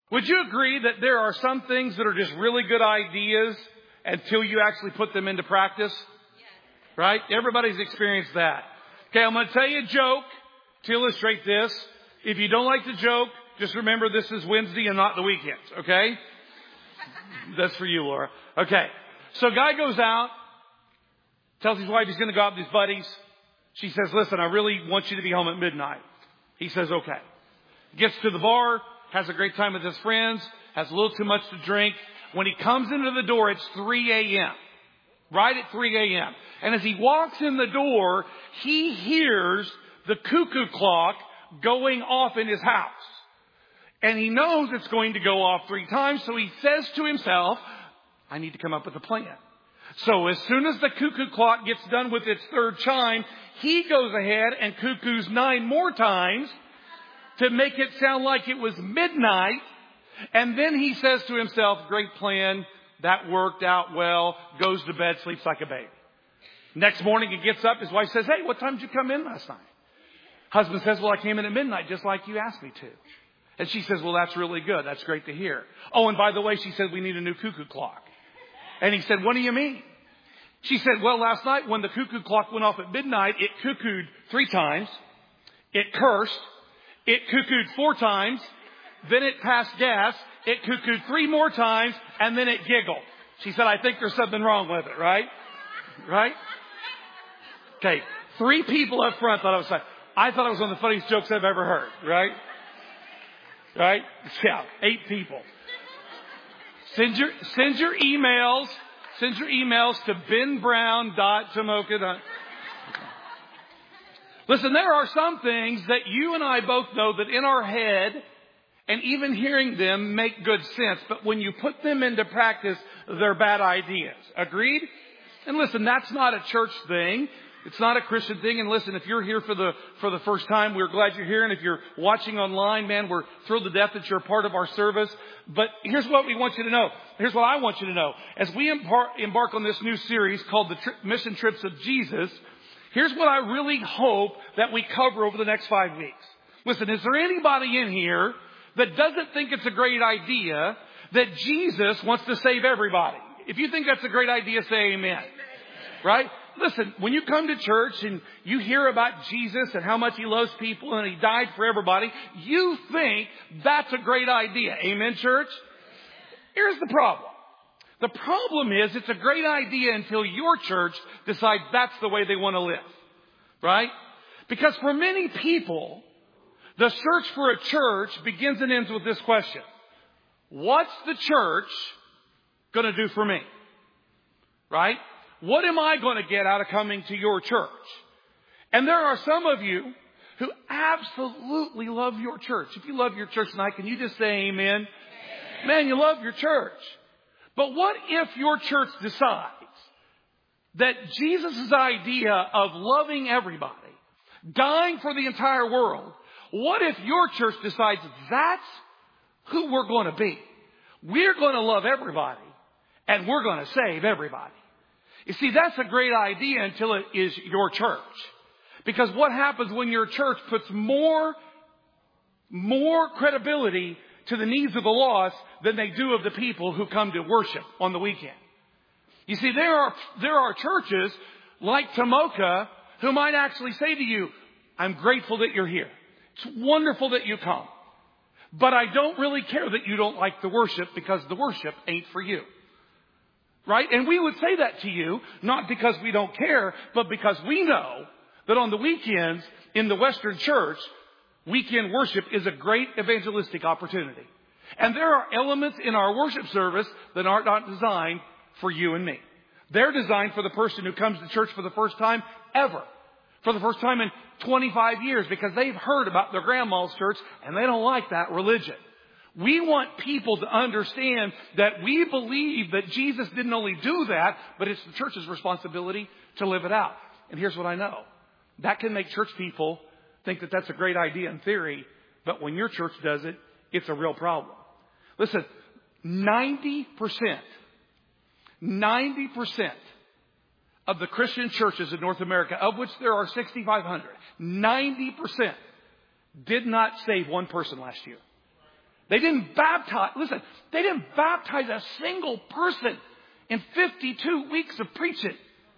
Would you agree that there are some things that are just really good ideas until you actually put them into practice? Right? Everybody's experienced that. Okay, I'm going to tell you a joke to illustrate this. If you don't like the joke, just remember this is Wednesday and not the weekends, okay? That's for you, Laura. Okay. So guy goes out, tells his wife he's going to go out with his buddies. She says, listen, I really want you to be home at midnight. He says, okay. Gets to the bar, has a great time with his friends, has a little too much to drink. When he comes into the door, it's 3 a.m. Right at 3 a.m. And as he walks in the door, he hears the cuckoo clock going off in his house. And he knows it's going to go off 3 times, so he says to himself, I need to come up with a plan. So as soon as the cuckoo clock gets done with its 3rd chime, he goes ahead and cuckoos 9 more times to make it sound like it was midnight. And then he says to himself, great plan, that worked out well, goes to bed, sleeps like a baby. Next morning he gets up, his wife says, hey, what time did you come in last night? Husband says, well, I came in at midnight just like you asked me to. And she says, well, that's really good. That's great to hear. Oh, and by the way, she said, we need a new cuckoo clock. And he said, what do you mean? She said, well, last night when the cuckoo clock went off at midnight, it cuckooed 3 times. It cursed. It cuckooed 4 times. Then it passed gas. It cuckooed 3 more times. And then it giggled. She said, I think there's something wrong with it, right? Right? Okay. 3 people up front thought I thought it was one of the funniest jokes I've ever heard, right? Right? Yeah. 8 people. Send your emails. Send your emails to benbrown.tomoka. Listen, there are some things that you and I both know that in our head, and even hearing them, make good sense. But when you put them into practice, they're bad ideas. Agreed? And listen, that's not a church thing. It's not a Christian thing. And listen, if you're here for the first time, we're glad you're here. And if you're watching online, man, we're thrilled to death that you're a part of our service. But here's what we want you to know. Here's what I want you to know. As we embark on this new series called the Mission Trips of Jesus, here's what I really hope that we cover over the next 5 weeks. Listen, is there anybody in here that doesn't think it's a great idea that Jesus wants to save everybody? If you think that's a great idea, say amen. Right? Listen, when you come to church and you hear about Jesus and how much He loves people and He died for everybody, you think that's a great idea. Amen, church? Here's the problem. The problem is it's a great idea until your church decides that's the way they want to live. Right? Because for many people, the search for a church begins and ends with this question. What's the church going to do for me? Right? What am I going to get out of coming to your church? And there are some of you who absolutely love your church. If you love your church tonight, can you just say amen? Amen. Man, you love your church. But what if your church decides that Jesus' idea of loving everybody, dying for the entire world, what if your church decides that's who we're going to be? We're going to love everybody and we're going to save everybody. You see, that's a great idea until it is your church. Because what happens when your church puts more credibility to the needs of the lost than they do of the people who come to worship on the weekend? You see, there are churches like Tomoka who might actually say to you, I'm grateful that you're here. It's wonderful that you come. But I don't really care that you don't like the worship because the worship ain't for you. Right? And we would say that to you, not because we don't care, but because we know that on the weekends in the Western church, weekend worship is a great evangelistic opportunity. And there are elements in our worship service that are not designed for you and me. They're designed for the person who comes to church for the first time ever. For the first time in 25 years, because they've heard about their grandma's church and they don't like that religion. We want people to understand that we believe that Jesus didn't only do that, but it's the church's responsibility to live it out. And here's what I know. That can make church people think that that's a great idea in theory, but when your church does it, it's a real problem. Listen, 90% of the Christian churches in North America, of which there are 6,500, 90% did not save one person last year. They didn't baptize, listen, they didn't baptize a single person in 52 weeks of preaching.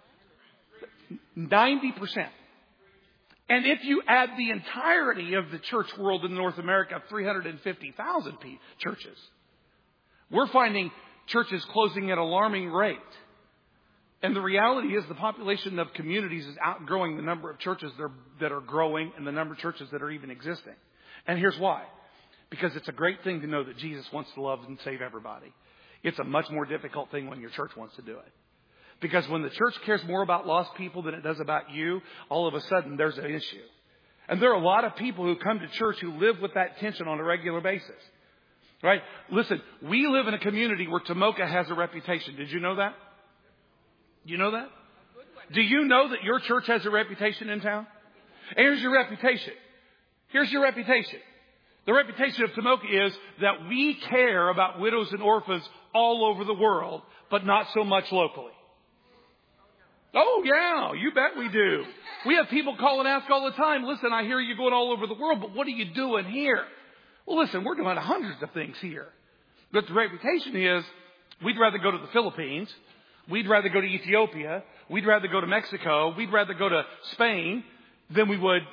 90%. And if you add the entirety of the church world in North America, 350,000 churches, we're finding churches closing at an alarming rate. And the reality is the population of communities is outgrowing the number of churches that are growing and the number of churches that are even existing. And here's why. Because it's a great thing to know that Jesus wants to love and save everybody. It's a much more difficult thing when your church wants to do it. Because when the church cares more about lost people than it does about you, all of a sudden there's an issue. And there are a lot of people who come to church who live with that tension on a regular basis. Right? Listen, we live in a community where Tomoka has a reputation. Did you know that? You know that? Do you know that your church has a reputation in town? Here's your reputation. Here's your reputation. The reputation of Tomoka is that we care about widows and orphans all over the world, but not so much locally. Oh, yeah, you bet we do. We have people call and ask all the time, listen, I hear you going all over the world, but what are you doing here? Well, listen, we're doing hundreds of things here. But the reputation is we'd rather go to the Philippines. We'd rather go to Ethiopia. We'd rather go to Mexico. We'd rather go to Spain than we would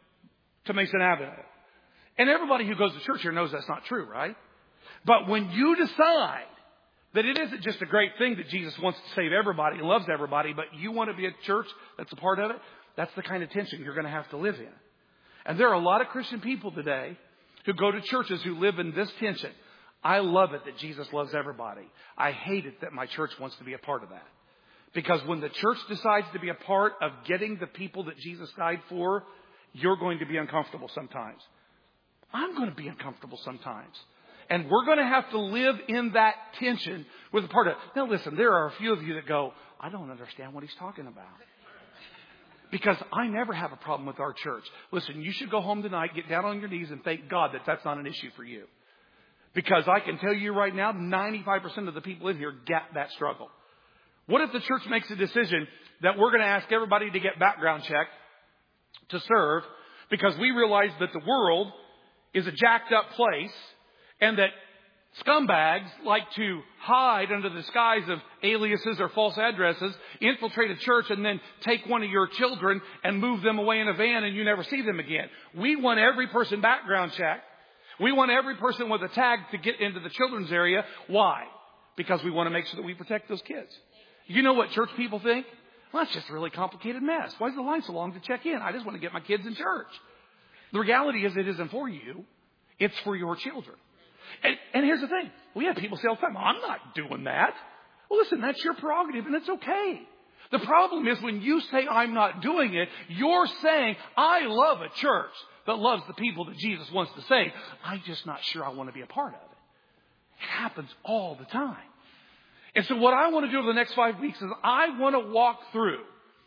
to Mason Avenue. And everybody who goes to church here knows that's not true, right? But when you decide that it isn't just a great thing that Jesus wants to save everybody and loves everybody, but you want to be a church that's a part of it, that's the kind of tension you're going to have to live in. And there are a lot of Christian people today who go to churches who live in this tension. I love it that Jesus loves everybody. I hate it that my church wants to be a part of that. Because when the church decides to be a part of getting the people that Jesus died for, you're going to be uncomfortable sometimes. I'm going to be uncomfortable sometimes. And we're going to have to live in that tension with a part of it. Now listen, there are a few of you that go, I don't understand what he's talking about. Because I never have a problem with our church. Listen, you should go home tonight, get down on your knees and thank God that that's not an issue for you. Because I can tell you right now, 95% of the people in here get that struggle. What if the church makes a decision that we're going to ask everybody to get background checked to serve because we realize that the world is a jacked up place and that scumbags like to hide under the disguise of aliases or false addresses, infiltrate a church and then take one of your children and move them away in a van and you never see them again. We want every person background checked. We want every person with a tag to get into the children's area. Why? Because we want to make sure that we protect those kids. You know what church people think? Well, that's just a really complicated mess. Why is the line so long to check in? I just want to get my kids in church. The reality is it isn't for you. It's for your children. And here's the thing. We have people say all the time, I'm not doing that. Well, listen, that's your prerogative and it's okay. The problem is when you say I'm not doing it, you're saying I love a church that loves the people that Jesus wants to save. I'm just not sure I want to be a part of it. It happens all the time. And so what I want to do over the next 5 weeks is I want to walk through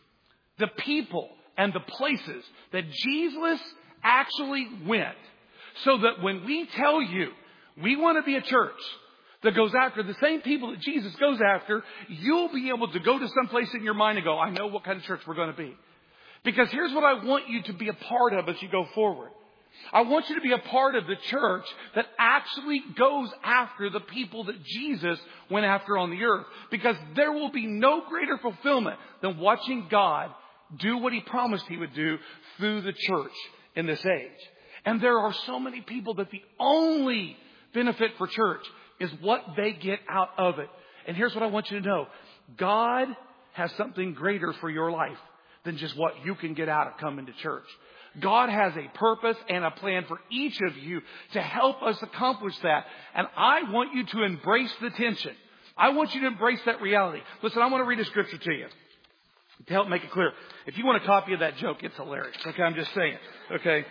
the people and the places that Jesus actually went so that when we tell you we want to be a church that goes after the same people that Jesus goes after, you'll be able to go to some place in your mind and go, I know what kind of church we're going to be. Because here's what I want you to be a part of as you go forward. I want you to be a part of the church that actually goes after the people that Jesus went after on the earth. Because there will be no greater fulfillment than watching God do what he promised he would do through the church in this age. And there are so many people that the only benefit for church is what they get out of it. And here's what I want you to know. God has something greater for your life than just what you can get out of coming to church. God has a purpose and a plan for each of you to help us accomplish that. And I want you to embrace the tension. I want you to embrace that reality. Listen, I want to read a scripture to you to help make it clear. If you want a copy of that joke, it's hilarious. Okay, I'm just saying. Okay.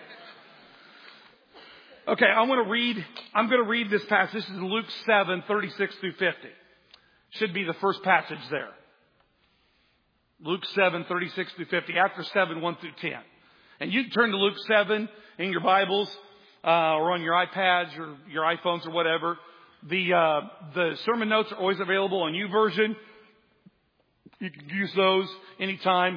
Okay, I'm going to read this passage. This is Luke 7, 36 through 50. Should be the first passage there. Luke 7, 36 through 50. After 7, 1 through 10. And you can turn to Luke 7 in your Bibles, or on your iPads or your iPhones or whatever. The sermon notes are always available on YouVersion. You can use those anytime.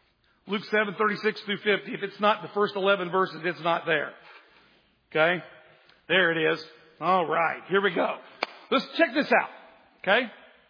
Luke 7, 36 through 50. If it's not the first 11 verses, it's not there. Okay? There it is. All right. Here we go. Let's check this out. Okay.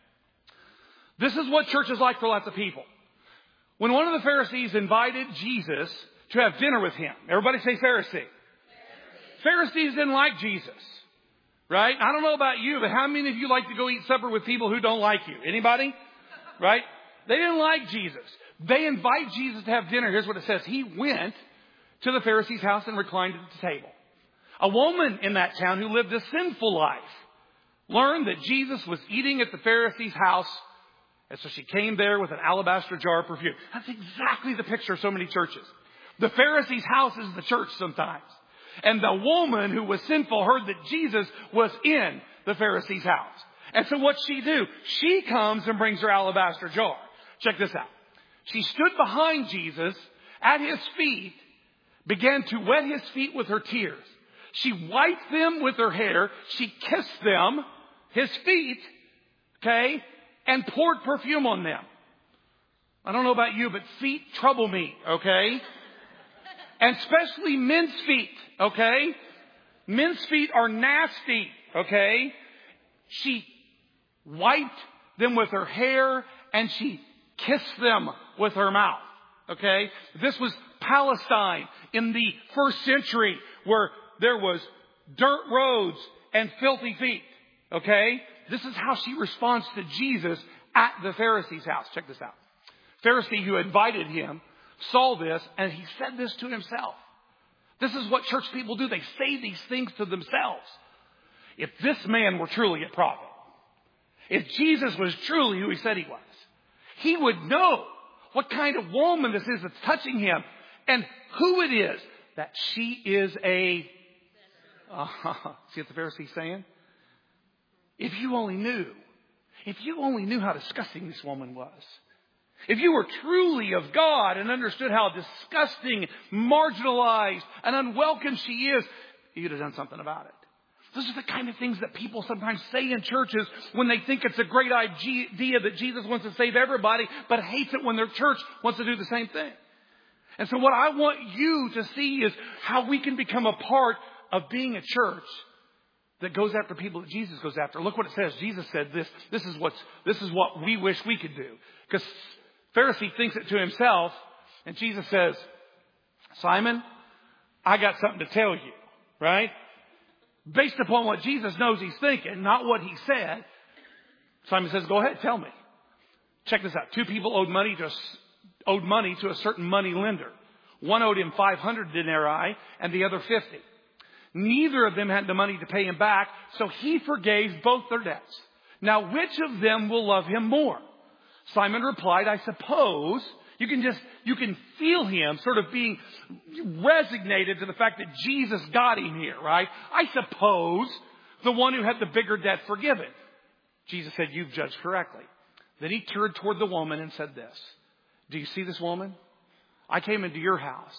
This is what church is like for lots of people. When one of the Pharisees invited Jesus to have dinner with him. Everybody say Pharisee. Pharisees didn't like Jesus. Right? I don't know about you, but how many of you like to go eat supper with people who don't like you? Anybody? Right? They didn't like Jesus. They invite Jesus to have dinner. Here's what it says. He went to the Pharisee's house and reclined at the table. A woman in that town who lived a sinful life learned that Jesus was eating at the Pharisee's house. And so she came there with an alabaster jar of perfume. That's exactly the picture of so many churches. The Pharisee's house is the church sometimes. And the woman who was sinful heard that Jesus was in the Pharisee's house. And so what's she do? She comes and brings her alabaster jar. Check this out. She stood behind Jesus at his feet, began to wet his feet with her tears. She wiped them with her hair. She kissed them, his feet, okay, and poured perfume on them. I don't know about you, but feet trouble me, okay? And especially men's feet, okay? Men's feet are nasty, okay? She wiped them with her hair and she kissed them with her mouth, okay? This was Palestine in the first century where there was dirt roads and filthy feet, okay? This is how she responds to Jesus at the Pharisee's house. Check this out. Pharisee who invited him saw this and he said this to himself. This is what church people do. They say these things to themselves. If this man were truly a prophet, if Jesus was truly who he said he was, he would know what kind of woman this is that's touching him and who it is that she is a... see what the Pharisee's saying? If you only knew how disgusting this woman was. If you were truly of God and understood how disgusting, marginalized, and unwelcome she is, you'd have done something about it. Those are the kind of things that people sometimes say in churches when they think it's a great idea that Jesus wants to save everybody, but hates it when their church wants to do the same thing. And so what I want you to see is how we can become a part of being a church that goes after people that Jesus goes after. Look what it says. Jesus said this. This is what we wish we could do. Because Pharisee thinks it to himself, and Jesus says, Simon, I got something to tell you, right? Based upon what Jesus knows he's thinking, not what he said, Simon says, go ahead, tell me. Check this out. Two people owed money to a certain money lender. One owed him 500 denarii and the other 50. Neither of them had the money to pay him back, so he forgave both their debts. Now, which of them will love him more? Simon replied, I suppose. You can feel him sort of being resignated to the fact that Jesus got him here, right? I suppose the one who had the bigger debt forgiven. Jesus said, you've judged correctly. Then he turned toward the woman and said this. Do you see this woman? I came into your house.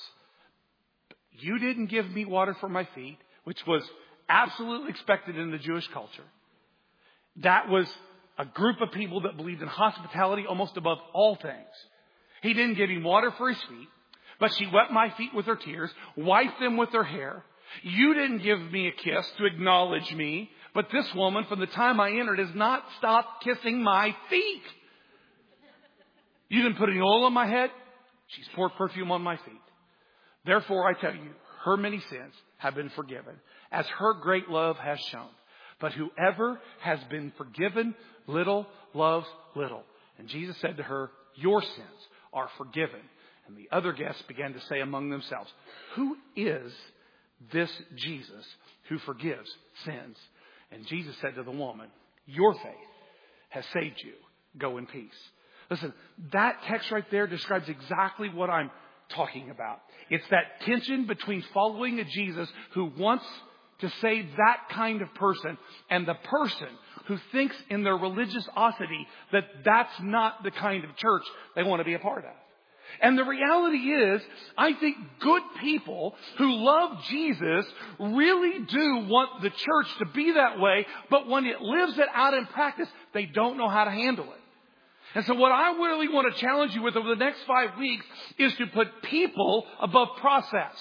You didn't give me water for my feet, which was absolutely expected in the Jewish culture. That was a group of people that believed in hospitality almost above all things. He didn't give him water for his feet, but she wet my feet with her tears, wiped them with her hair. You didn't give me a kiss to acknowledge me, but this woman, from the time I entered, has not stopped kissing my feet. You didn't put any oil on my head. She's poured perfume on my feet. Therefore, I tell you, her many sins have been forgiven, as her great love has shown. But whoever has been forgiven little loves little. And Jesus said to her, your sins are forgiven. And the other guests began to say among themselves, who is this Jesus who forgives sins? And Jesus said to the woman, your faith has saved you. Go in peace. Listen, that text right there describes exactly what I'm talking about. It's that tension between following a Jesus who wants to save that kind of person and the person who thinks in their religiosity that that's not the kind of church they want to be a part of. And the reality is, I think good people who love Jesus really do want the church to be that way, but when it lives it out in practice, they don't know how to handle it. And so what I really want to challenge you with over the next 5 weeks is to put people above process.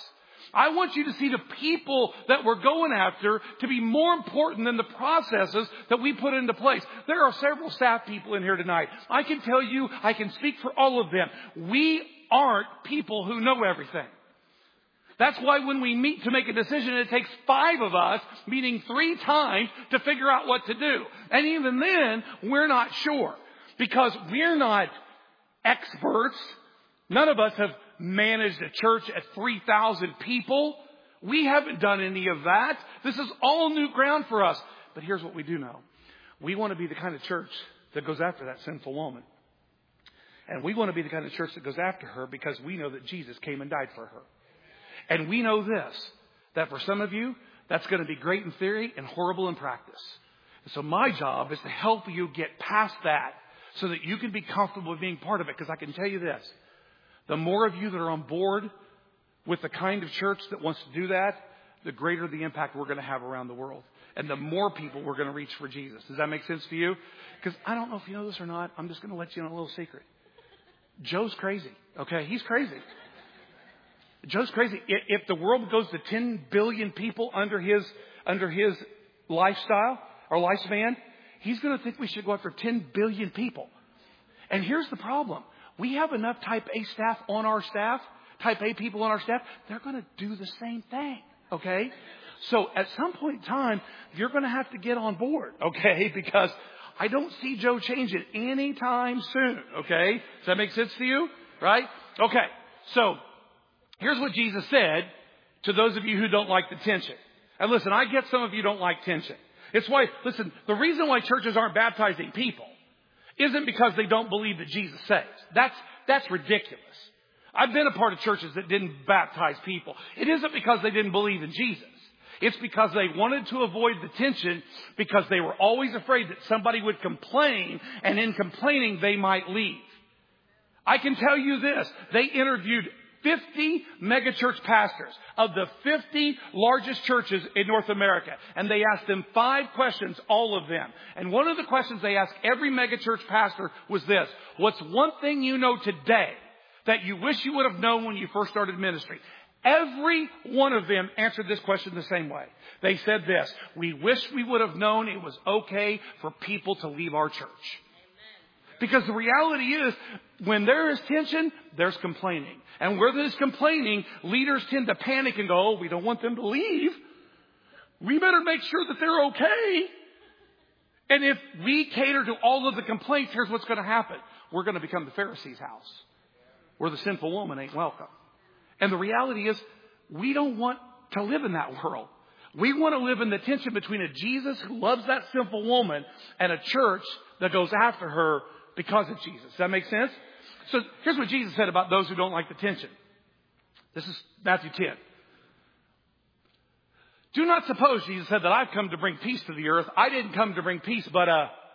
I want you to see the people that we're going after to be more important than the processes that we put into place. There are several staff people in here tonight. I can tell you, I can speak for all of them. We aren't people who know everything. That's why when we meet to make a decision, it takes 5 of us meeting 3 times to figure out what to do. And even then, we're not sure because we're not experts. None of us have managed a church at 3,000 people. We haven't done any of that. This is all new ground for us. But here's what we do know. We want to be the kind of church that goes after that sinful woman. And we want to be the kind of church that goes after her because we know that Jesus came and died for her. And we know this, that for some of you, that's going to be great in theory and horrible in practice. And so my job is to help you get past that so that you can be comfortable with being part of it. Because I can tell you this, the more of you that are on board with the kind of church that wants to do that, the greater the impact we're going to have around the world. And the more people we're going to reach for Jesus. Does that make sense to you? Because I don't know if you know this or not. I'm just going to let you in a little secret. Joe's crazy. Okay? He's crazy. Joe's crazy. If the world goes to 10 billion people under his lifestyle or lifespan, he's going to think we should go after 10 billion people. And here's the problem. We have enough type A staff on our staff, type A people on our staff. They're going to do the same thing. Okay? So at some point in time, you're going to have to get on board. Okay? Because I don't see Joe changing anytime soon. Okay? Does that make sense to you? Right? Okay. So here's what Jesus said to those of you who don't like the tension. And listen, I get some of you don't like tension. It's why, listen, the reason why churches aren't baptizing people isn't because they don't believe that Jesus saves. That's ridiculous. I've been a part of churches that didn't baptize people. It isn't because they didn't believe in Jesus. It's because they wanted to avoid the tension because they were always afraid that somebody would complain, and in complaining they might leave. I can tell you this. They interviewed 50 megachurch pastors of the 50 largest churches in North America. And they asked them 5 questions, all of them. And one of the questions they asked every megachurch pastor was this. What's one thing you know today that you wish you would have known when you first started ministry? Every one of them answered this question the same way. They said this. We wish we would have known it was okay for people to leave our church. Because the reality is, when there is tension, there's complaining. And where there's complaining, leaders tend to panic and go, oh, we don't want them to leave. We better make sure that they're okay. And if we cater to all of the complaints, here's what's going to happen. We're going to become the Pharisees' house, where the sinful woman ain't welcome. And the reality is, we don't want to live in that world. We want to live in the tension between a Jesus who loves that sinful woman and a church that goes after her because of Jesus. Does that make sense? So here's what Jesus said about those who don't like the tension. This is Matthew 10. Do not suppose, Jesus said, that I've come to bring peace to the earth. I didn't come to bring peace, but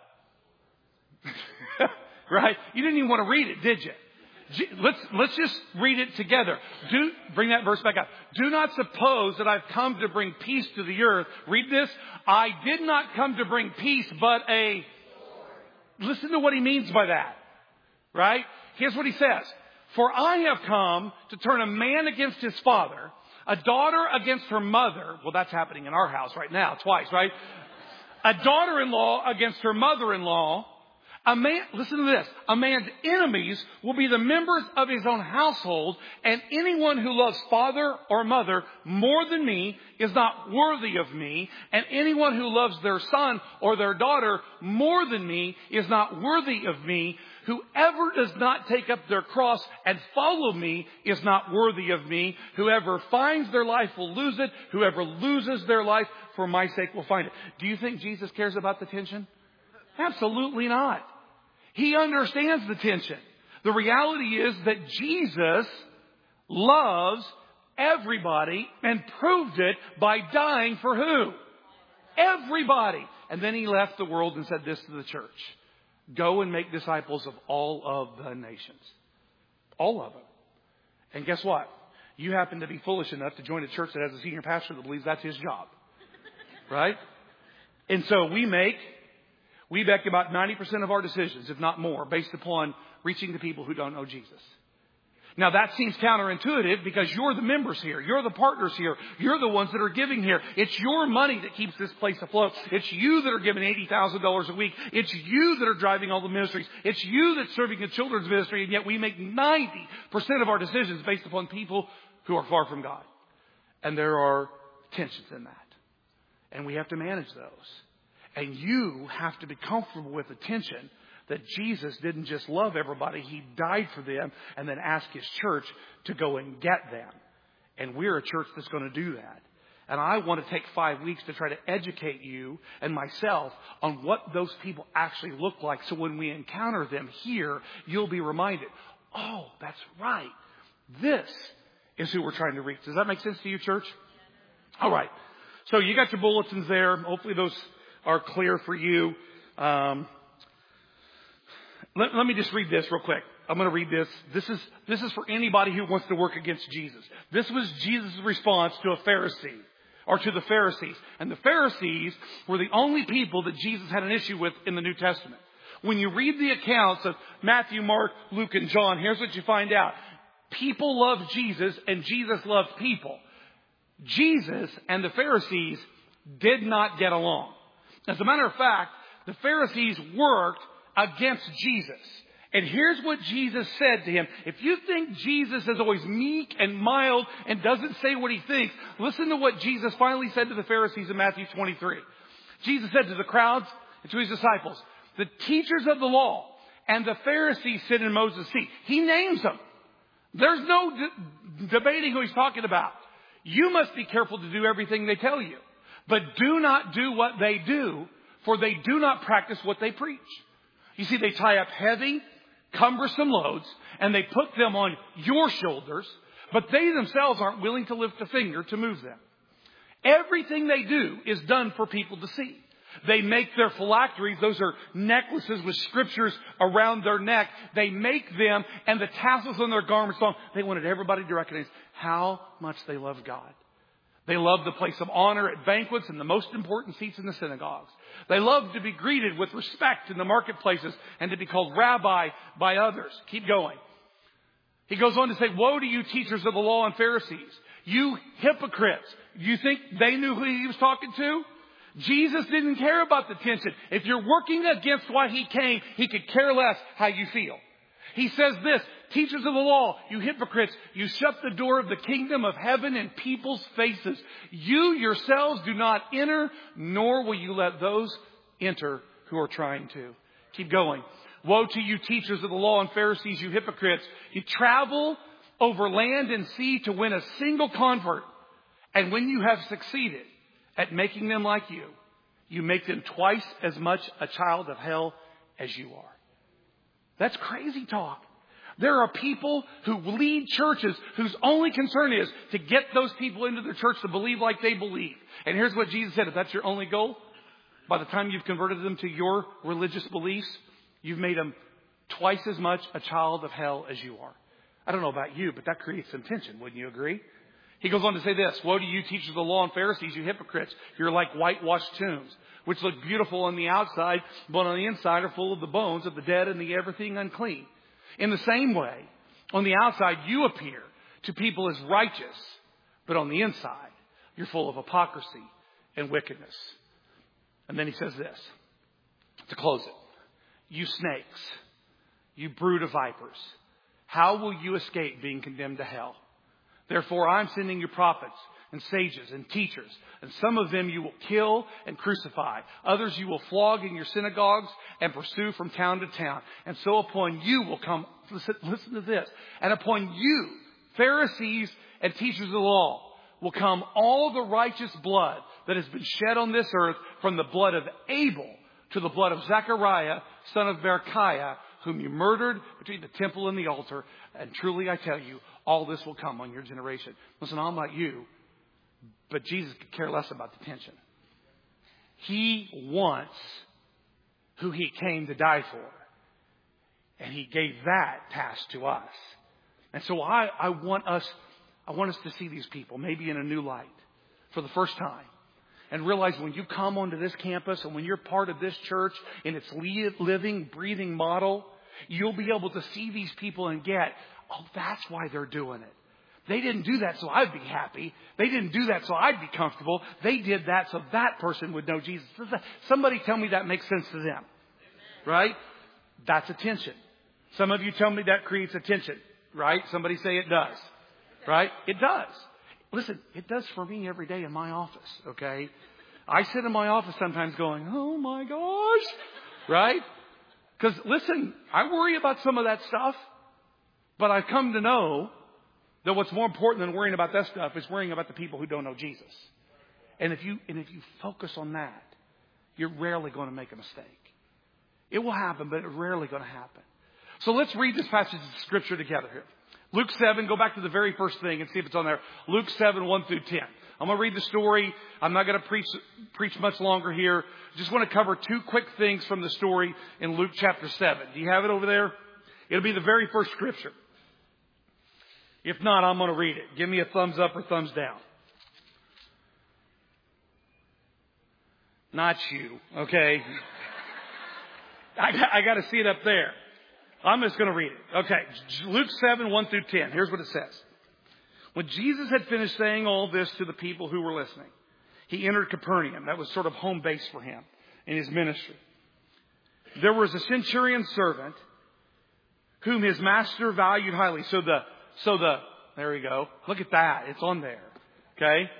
right? You didn't even want to read it, did you? Let's just read it together. Bring that verse back up. Do not suppose that I've come to bring peace to the earth. Read this. I did not come to bring peace, but a... Listen to what he means by that. Right? Here's what he says. For I have come to turn a man against his father, a daughter against her mother. Well, that's happening in our house right now, twice, right? A daughter-in-law against her mother-in-law. Listen to this. A man's enemies will be the members of his own household, and anyone who loves father or mother more than me is not worthy of me, and anyone who loves their son or their daughter more than me is not worthy of me. Whoever does not take up their cross and follow me is not worthy of me. Whoever finds their life will lose it. Whoever loses their life for my sake will find it. Do you think Jesus cares about the tension? Absolutely not. He understands the tension. The reality is that Jesus loves everybody and proved it by dying for who? Everybody. And then he left the world and said this to the church. Go and make disciples of all of the nations. All of them. And guess what? You happen to be foolish enough to join a church that has a senior pastor that believes that's his job. Right? And so we make about 90% of our decisions, if not more, based upon reaching the people who don't know Jesus. Now that seems counterintuitive because you're the members here. You're the partners here. You're the ones that are giving here. It's your money that keeps this place afloat. It's you that are giving $80,000 a week. It's you that are driving all the ministries. It's you that's serving a children's ministry. And yet we make 90% of our decisions based upon people who are far from God. And there are tensions in that. And we have to manage those. And you have to be comfortable with the tension that Jesus didn't just love everybody. He died for them and then asked His church to go and get them. And we're a church that's going to do that. And I want to take 5 weeks to try to educate you and myself on what those people actually look like. So when we encounter them here, you'll be reminded, oh, that's right. This is who we're trying to reach. Does that make sense to you, church? All right. So you got your bulletins there. Hopefully those are clear for you. Let me just read this real quick. I'm going to read this. This is for anybody who wants to work against Jesus. This was Jesus' response to a Pharisee, or to the Pharisees. And the Pharisees were the only people that Jesus had an issue with in the New Testament. When you read the accounts of Matthew, Mark, Luke, and John, here's what you find out. People loved Jesus and Jesus loved people. Jesus and the Pharisees did not get along. As a matter of fact, the Pharisees worked against Jesus. And here's what Jesus said to him. If you think Jesus is always meek and mild and doesn't say what he thinks, listen to what Jesus finally said to the Pharisees in Matthew 23. Jesus said to the crowds and to his disciples, the teachers of the law and the Pharisees sit in Moses' seat. He names them. There's no debating who he's talking about. You must be careful to do everything they tell you, but do not do what they do, for they do not practice what they preach. You see, they tie up heavy, cumbersome loads, and they put them on your shoulders, but they themselves aren't willing to lift a finger to move them. Everything they do is done for people to see. They make their phylacteries, those are necklaces with scriptures around their neck. They make them, and the tassels on their garments on. They wanted everybody to recognize how much they love God. They love the place of honor at banquets and the most important seats in the synagogues. They love to be greeted with respect in the marketplaces and to be called rabbi by others. Keep going. He goes on to say, woe to you teachers of the law and Pharisees, you hypocrites. You think they knew who he was talking to? Jesus didn't care about the tension. If you're working against why he came, he could care less how you feel. He says this, teachers of the law, you hypocrites, you shut the door of the kingdom of heaven in people's faces. You yourselves do not enter, nor will you let those enter who are trying to. Keep going. Woe to you teachers of the law and Pharisees, you hypocrites. You travel over land and sea to win a single convert. And when you have succeeded at making them like you, you make them twice as much a child of hell as you are. That's crazy talk. There are people who lead churches whose only concern is to get those people into their church to believe like they believe. And here's what Jesus said. If that's your only goal, by the time you've converted them to your religious beliefs, you've made them twice as much a child of hell as you are. I don't know about you, but that creates some tension. Wouldn't you agree? He goes on to say this, woe to you teachers of the law and Pharisees, you hypocrites. You're like whitewashed tombs, which look beautiful on the outside, but on the inside are full of the bones of the dead and the everything unclean. In the same way, on the outside you appear to people as righteous, but on the inside you're full of hypocrisy and wickedness. And then he says this, to close it. You snakes, you brood of vipers, how will you escape being condemned to hell? Therefore, I'm sending you prophets and sages and teachers, and some of them you will kill and crucify. Others you will flog in your synagogues and pursue from town to town. And so upon you will come, listen to this, and upon you, Pharisees and teachers of the law, will come all the righteous blood that has been shed on this earth, from the blood of Abel to the blood of Zechariah, son of Berechiah, whom you murdered between the temple and the altar. And truly I tell you, all this will come on your generation. Listen, I'm like you, but Jesus could care less about the tension. He wants who he came to die for. And he gave that task to us. And so I want us to see these people maybe in a new light for the first time. And realize when you come onto this campus and when you're part of this church in its living, breathing model, you'll be able to see these people and get, oh, that's why they're doing it. They didn't do that so I'd be happy. They didn't do that so I'd be comfortable. They did that so that person would know Jesus. Somebody tell me that makes sense to them. Right? That's attention. Some of you tell me that creates attention. Right? Somebody say it does. Right? It does. Listen, it does for me every day in my office. Okay? I sit in my office sometimes going, oh my gosh. Right? Because listen, I worry about some of that stuff. But I've come to know that what's more important than worrying about that stuff is worrying about the people who don't know Jesus. And if you focus on that, you're rarely going to make a mistake. It will happen, but it's rarely going to happen. So let's read this passage of Scripture together here. Luke 7, go back to the very first thing and see if it's on there. Luke 7, 1 through 10. I'm going to read the story. I'm not going to preach much longer here. Just want to cover two quick things from the story in Luke chapter 7. Do you have it over there? It'll be the very first Scripture. If not, I'm going to read it. Give me a thumbs up or thumbs down. Not you, okay? I got to see it up there. I'm just going to read it. Okay, Luke 7, 1 through 10. Here's what it says. When Jesus had finished saying all this to the people who were listening, he entered Capernaum. That was sort of home base for him in his ministry. There was a centurion servant whom his master valued highly. So there we go. Look at that. It's on there. Okay.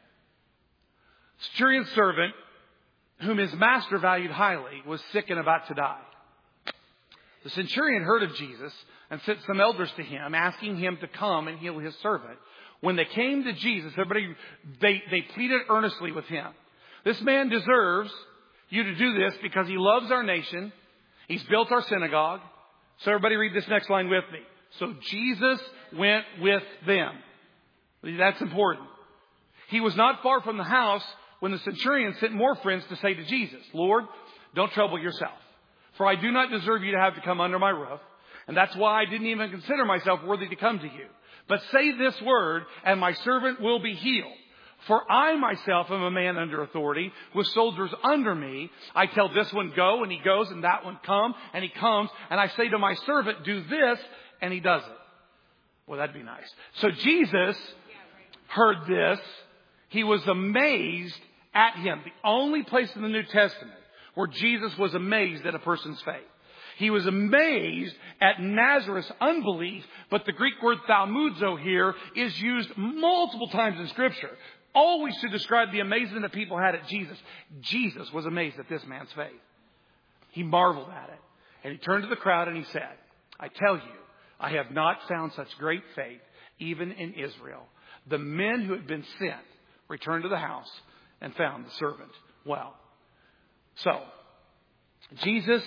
Centurion servant whom his master valued highly was sick and about to die. The centurion heard of Jesus and sent some elders to him, asking him to come and heal his servant. When they came to Jesus, they pleaded earnestly with him. This man deserves you to do this because he loves our nation. He's built our synagogue. So everybody read this next line with me. So Jesus went with them. That's important. He was not far from the house when the centurion sent more friends to say to Jesus, Lord, don't trouble yourself, for I do not deserve you to have to come under my roof. And that's why I didn't even consider myself worthy to come to you. But say this word, and my servant will be healed. For I myself am a man under authority, with soldiers under me. I tell this one, go, and he goes, and that one, come, and he comes. And I say to my servant, do this, and he does it. Well, that'd be nice. So Jesus heard this. He was amazed at him. The only place in the New Testament where Jesus was amazed at a person's faith. He was amazed at Nazareth's unbelief, but the Greek word thaumazo here is used multiple times in Scripture, always to describe the amazement that people had at Jesus. Jesus was amazed at this man's faith. He marveled at it. And he turned to the crowd and he said, I tell you, I have not found such great faith, even in Israel. The men who had been sent returned to the house and found the servant well. So, Jesus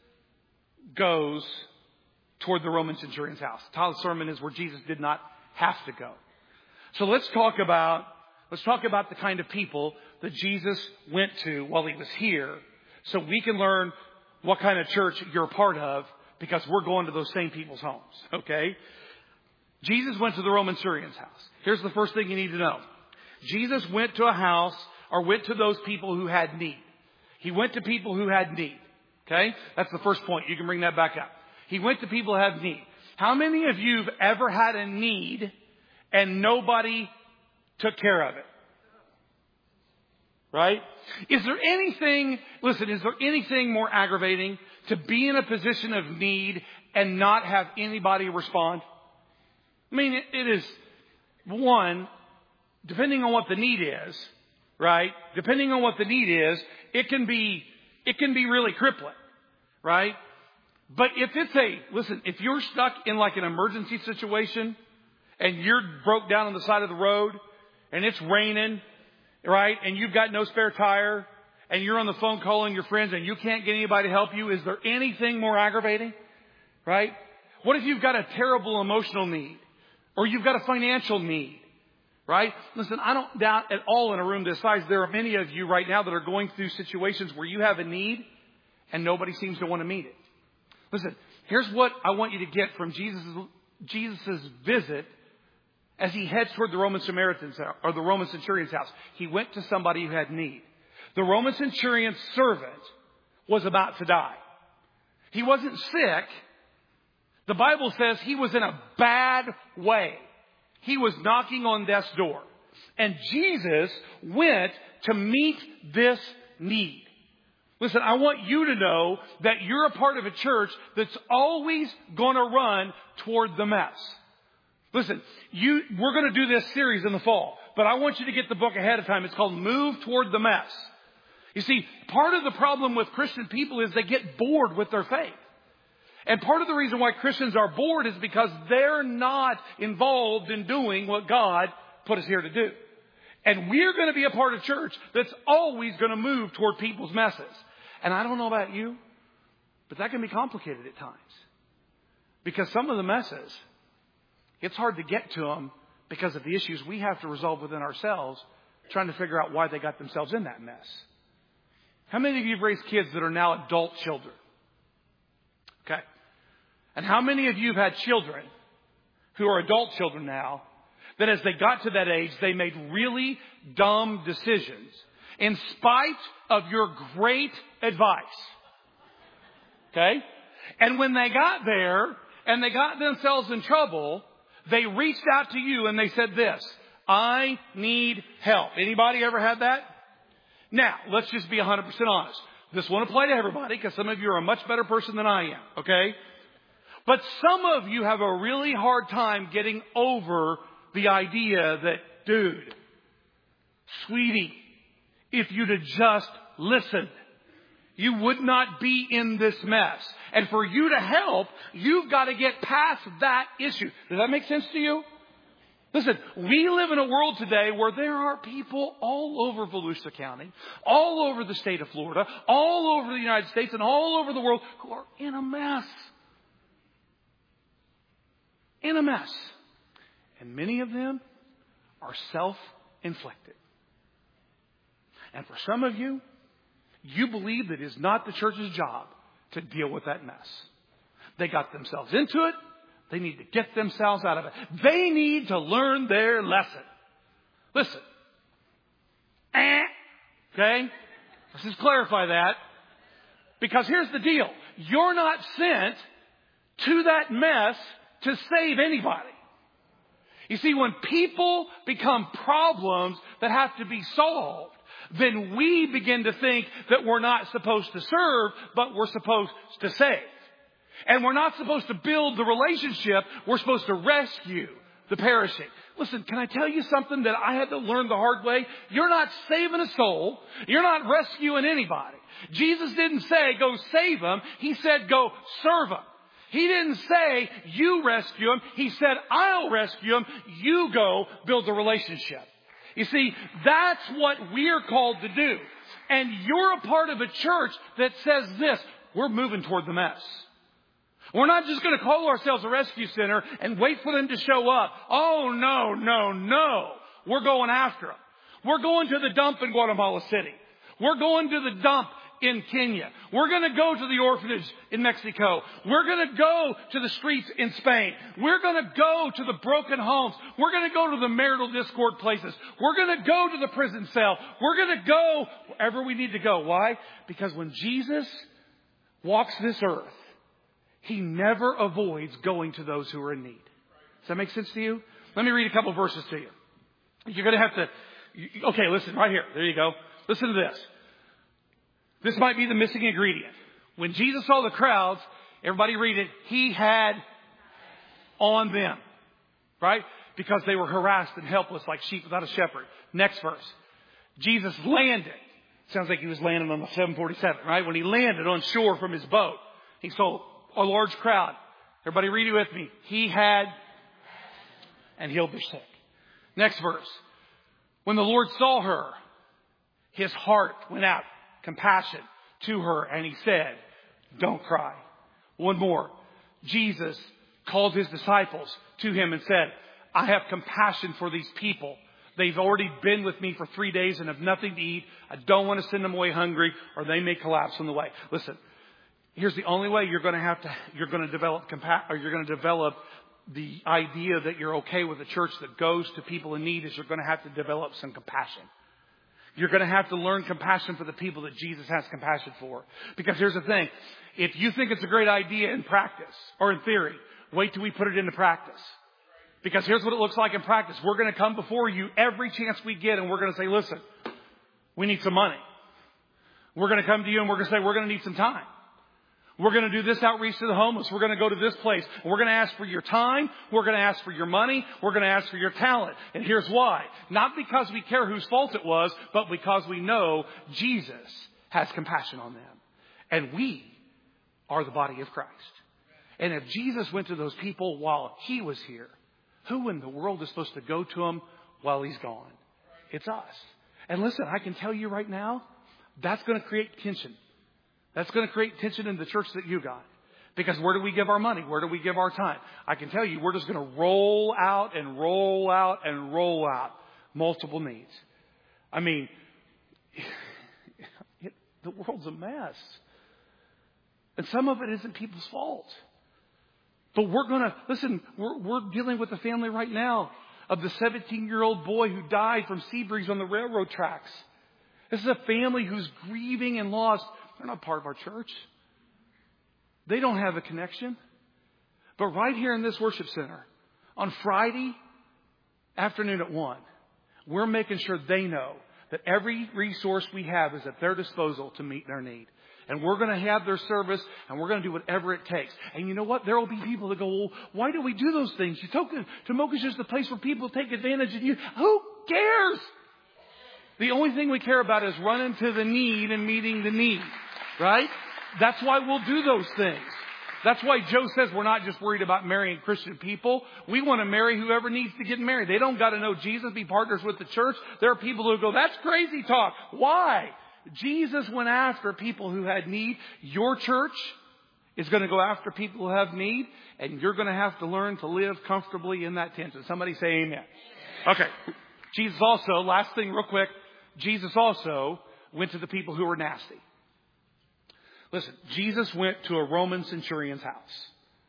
goes toward the Roman centurion's house. The title of the sermon is where Jesus did not have to go. So let's talk about the kind of people that Jesus went to while he was here, so we can learn what kind of church you're a part of, because we're going to those same people's homes. Okay? Jesus went to the Roman centurion's house. Here's the first thing you need to know. Jesus went to a house, or went to those people who had need. He went to people who had need. Okay? That's the first point. You can bring that back up. He went to people who have need. How many of you have ever had a need and nobody took care of it? Right? Is there anything more aggravating to be in a position of need and not have anybody respond? I mean, it is, one, depending on what the need is, right? Depending on what the need is, it can be really crippling, right? But if you're stuck in like an emergency situation and you're broke down on the side of the road and it's raining, right? And you've got no spare tire and you're on the phone calling your friends and you can't get anybody to help you, is there anything more aggravating, right? What if you've got a terrible emotional need or you've got a financial need? Right? Listen, I don't doubt at all in a room this size, there are many of you right now that are going through situations where you have a need and nobody seems to want to meet it. Listen, here's what I want you to get from Jesus' visit as he heads toward the Roman centurion's house. He went to somebody who had need. The Roman centurion's servant was about to die. He wasn't sick, The Bible says he was in a bad way. He was knocking on death's door. And Jesus went to meet this need. Listen, I want you to know that you're a part of a church that's always going to run toward the mess. Listen, we're going to do this series in the fall, but I want you to get the book ahead of time. It's called Move Toward the Mess. You see, part of the problem with Christian people is they get bored with their faith. And part of the reason why Christians are bored is because they're not involved in doing what God put us here to do. And we're going to be a part of church that's always going to move toward people's messes. And I don't know about you, but that can be complicated at times. Because some of the messes, it's hard to get to them because of the issues we have to resolve within ourselves, trying to figure out why they got themselves in that mess. How many of you have raised kids that are now adult children? Okay. And how many of you have had children who are adult children now that as they got to that age, they made really dumb decisions in spite of your great advice? Okay? And when they got there and they got themselves in trouble, they reached out to you and they said this: I need help. Anybody ever had that? Now, let's just be 100% honest. This won't apply to everybody because some of you are a much better person than I am, okay? But some of you have a really hard time getting over the idea that, dude, sweetie, if you'd have just listened, you would not be in this mess. And for you to help, you've got to get past that issue. Does that make sense to you? Listen, we live in a world today where there are people all over Volusia County, all over the state of Florida, all over the United States, and all over the world who are in a mess. In a mess. And many of them are self-inflicted. And for some of you, you believe that it's not the church's job to deal with that mess. They got themselves into it. They need to get themselves out of it. They need to learn their lesson. Listen. Okay? Let's just clarify that. Because here's the deal. You're not sent to that mess to save anybody. You see, when people become problems that have to be solved, then we begin to think that we're not supposed to serve, but we're supposed to save. And we're not supposed to build the relationship. We're supposed to rescue the perishing. Listen, can I tell you something that I had to learn the hard way? You're not saving a soul. You're not rescuing anybody. Jesus didn't say, go save them. He said, go serve them. He didn't say, you rescue them. He said, I'll rescue them. You go build the relationship. You see, that's what we're called to do. And you're a part of a church that says this: we're moving toward the mess. We're not just going to call ourselves a rescue center and wait for them to show up. Oh, no, no, no. We're going after them. We're going to the dump in Guatemala City. We're going to the dump in Kenya. We're going to go to the orphanage in Mexico. We're going to go to the streets in Spain. We're going to go to the broken homes. We're going to go to the marital discord places. We're going to go to the prison cell. We're going to go wherever we need to go. Why? Because when Jesus walks this earth, He never avoids going to those who are in need. Does that make sense to you? Let me read a couple verses to you. You're going to have to... Okay, listen, right here. There you go. Listen to this. This might be the missing ingredient. When Jesus saw the crowds, everybody read it, He had on them. Right? Because they were harassed and helpless like sheep without a shepherd. Next verse. Jesus landed. Sounds like He was landing on the 747, right? When He landed on shore from His boat, He saw a large crowd. Everybody read it with me. He had and healed their sick. Next verse. When the Lord saw her, His heart went out, compassion to her, and He said, don't cry. One more. Jesus called His disciples to Him and said, I have compassion for these people. They've already been with me for 3 days and have nothing to eat. I don't want to send them away hungry or they may collapse on the way. Listen. Here's the only way you're going to develop the idea that you're okay with a church that goes to people in need is you're going to have to develop some compassion. You're going to have to learn compassion for the people that Jesus has compassion for. Because here's the thing. If you think it's a great idea in practice or in theory, wait till we put it into practice. Because here's what it looks like in practice. We're going to come before you every chance we get and we're going to say, listen, we need some money. We're going to come to you and we're going to say, we're going to need some time. We're going to do this outreach to the homeless. We're going to go to this place. We're going to ask for your time. We're going to ask for your money. We're going to ask for your talent. And here's why. Not because we care whose fault it was, but because we know Jesus has compassion on them. And we are the body of Christ. And if Jesus went to those people while he was here, who in the world is supposed to go to him while he's gone? It's us. And listen, I can tell you right now, that's going to create tension. That's going to create tension in the church that you got. Because where do we give our money? Where do we give our time? I can tell you, we're just going to roll out and roll out and roll out multiple needs. I mean, the world's a mess. And some of it isn't people's fault. But we're going to, listen, we're dealing with a family right now of the 17-year-old boy who died from sea breeze on the railroad tracks. This is a family who's grieving and lost. They're not part of our church. They don't have a connection. But right here in this worship center, on Friday afternoon at 1, we're making sure they know that every resource we have is at their disposal to meet their need. And we're going to have their service, and we're going to do whatever it takes. And you know what? There will be people that go, well, why do we do those things? Tomoka is just a place where people take advantage of you. Who cares? The only thing we care about is running to the need and meeting the need. Right? That's why we'll do those things. That's why Joe says we're not just worried about marrying Christian people. We want to marry whoever needs to get married. They don't got to know Jesus, be partners with the church. There are people who go, that's crazy talk. Why? Jesus went after people who had need. Your church is going to go after people who have need. And you're going to have to learn to live comfortably in that tension. Somebody say amen. Okay. Jesus also, last thing real quick. Jesus also went to the people who were nasty. Listen, Jesus went to a Roman centurion's house.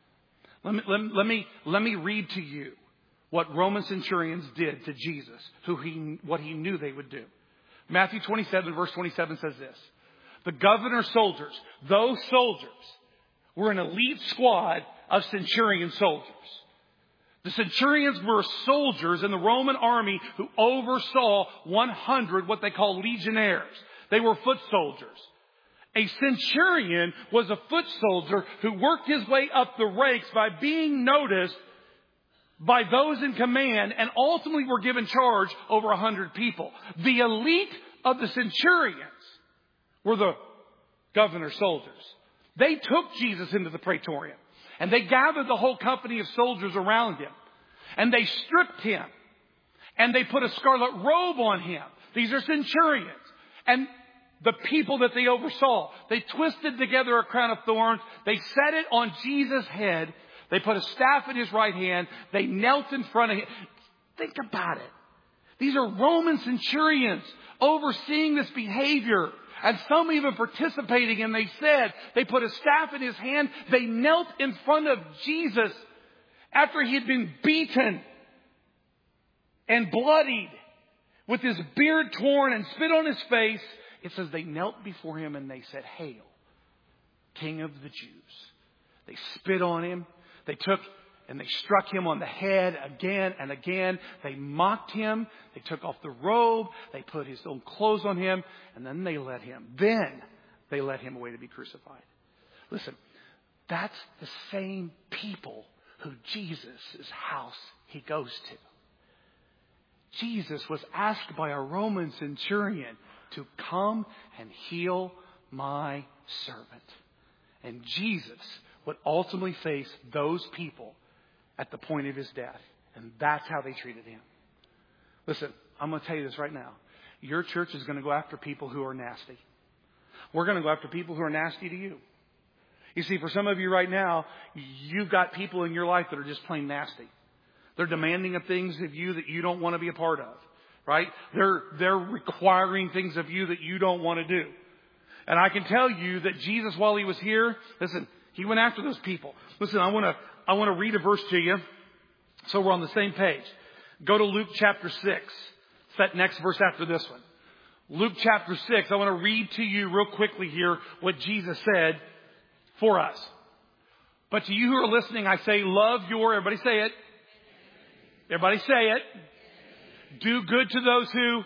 Let me read to you what Roman centurions did to Jesus, what he knew they would do. Matthew 27, verse 27 says this. The governor's soldiers, those soldiers, were an elite squad of centurion soldiers. The centurions were soldiers in the Roman army who oversaw 100 what they call legionnaires. They were foot soldiers. A centurion was a foot soldier who worked his way up the ranks by being noticed by those in command and ultimately were given charge over 100 people. The elite of the centurions were the governor's soldiers. They took Jesus into the praetorium and they gathered the whole company of soldiers around him and they stripped him and they put a scarlet robe on him. These are centurions. And the people that they oversaw, they twisted together a crown of thorns. They set it on Jesus' head. They put a staff in his right hand. They knelt in front of him. Think about it. These are Roman centurions overseeing this behavior. And some even participating. And they said, they put a staff in his hand. They knelt in front of Jesus after he had been beaten and bloodied with his beard torn and spit on his face. It says they knelt before him and they said, Hail, King of the Jews. They spit on him. They took and they struck him on the head again and again. They mocked him. They took off the robe. They put his own clothes on him. And then they led him. Then they led him away to be crucified. Listen, that's the same people who Jesus' house he goes to. Jesus was asked by a Roman centurion to come and heal my servant. And Jesus would ultimately face those people at the point of his death. And that's how they treated him. Listen, I'm going to tell you this right now. Your church is going to go after people who are nasty. We're going to go after people who are nasty to you. You see, for some of you right now, you've got people in your life that are just plain nasty. They're demanding of things of you that you don't want to be a part of. Right? They're requiring things of you that you don't want to do. And I can tell you that Jesus, while he was here, listen, he went after those people. Listen, I want to read a verse to you so we're on the same page. Go to Luke chapter 6. It's that next verse after this one. Luke chapter 6. I want to read to you real quickly here what Jesus said for us. But to you who are listening, I say, love your, everybody say it. Everybody say it. Do good to those who,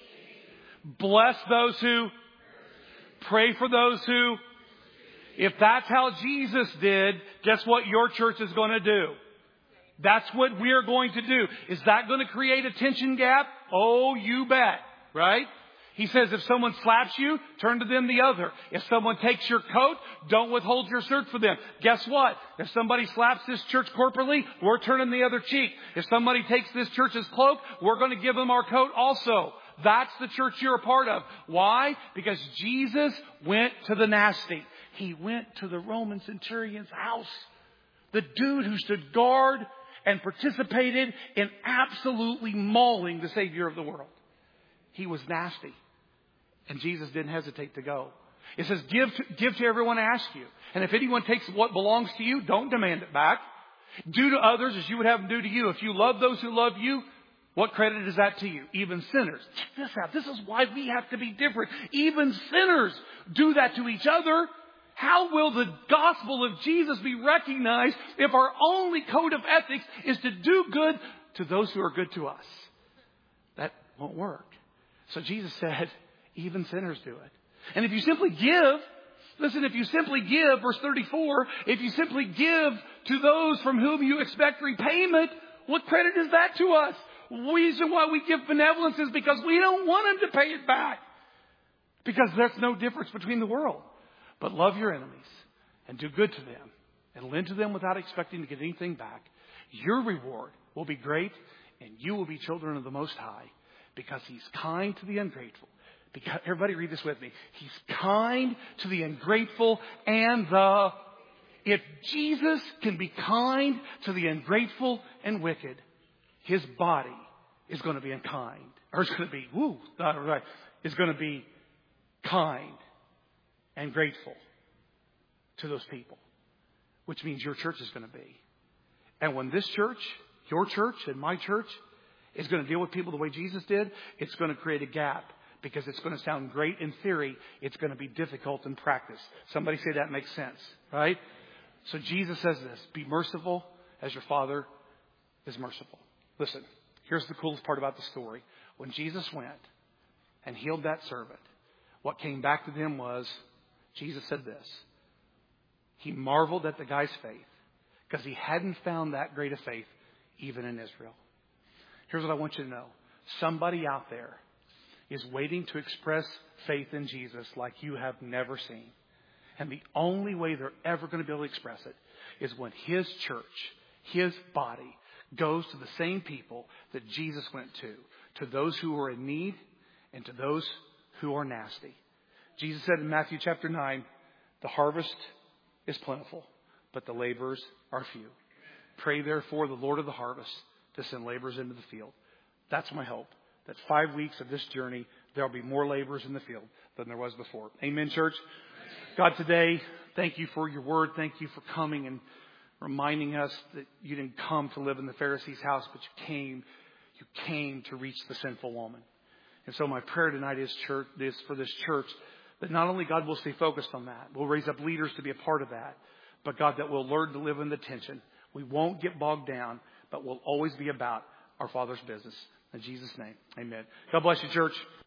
bless those who, pray for those who. If that's how Jesus did, guess what your church is going to do? That's what we are going to do. Is that going to create a tension gap? Oh, you bet. Right? He says if someone slaps you, turn to them the other. If someone takes your coat, don't withhold your shirt for them. Guess what? If somebody slaps this church corporately, we're turning the other cheek. If somebody takes this church's cloak, we're going to give them our coat also. That's the church you're a part of. Why? Because Jesus went to the nasty. He went to the Roman centurion's house. The dude who stood guard and participated in absolutely mauling the Savior of the world. He was nasty. And Jesus didn't hesitate to go. It says, give to everyone who asks you. And if anyone takes what belongs to you, don't demand it back. Do to others as you would have them do to you. If you love those who love you, what credit is that to you? Even sinners. Check this out. This is why we have to be different. Even sinners do that to each other. How will the gospel of Jesus be recognized if our only code of ethics is to do good to those who are good to us? That won't work. So Jesus said, even sinners do it. And if you simply give, listen, if you simply give, verse 34, if you simply give to those from whom you expect repayment, what credit is that to us? The reason why we give benevolence is because we don't want them to pay it back. Because there's no difference between the world. But love your enemies and do good to them and lend to them without expecting to get anything back. Your reward will be great and you will be children of the Most High because He's kind to the ungrateful. Because, everybody read this with me. He's kind to the ungrateful and the... If Jesus can be kind to the ungrateful and wicked, His body is going to be unkind. Or it's going to be, is going to be kind and grateful to those people. Which means your church is going to be. And when this church, your church and my church, is going to deal with people the way Jesus did, it's going to create a gap. Because it's going to sound great in theory. It's going to be difficult in practice. Somebody say that makes sense. Right? So Jesus says this. Be merciful as your Father is merciful. Listen. Here's the coolest part about the story. When Jesus went and healed that servant, what came back to them was, Jesus said this. He marveled at the guy's faith. Because he hadn't found that great a faith even in Israel. Here's what I want you to know. Somebody out there is waiting to express faith in Jesus like you have never seen. And the only way they're ever going to be able to express it is when His church, His body, goes to the same people that Jesus went to those who are in need and to those who are nasty. Jesus said in Matthew chapter 9, the harvest is plentiful, but the laborers are few. Pray therefore the Lord of the harvest to send laborers into the field. That's my hope. That 5 weeks of this journey, there will be more laborers in the field than there was before. Amen, church? God, today, thank you for your word. Thank you for coming and reminding us that you didn't come to live in the Pharisee's house, but you came to reach the sinful woman. And so my prayer tonight is for this church that not only, God, will stay focused on that. We'll raise up leaders to be a part of that. But, God, that we'll learn to live in the tension. We won't get bogged down, but we'll always be about our Father's business. In Jesus' name, amen. God bless you, church.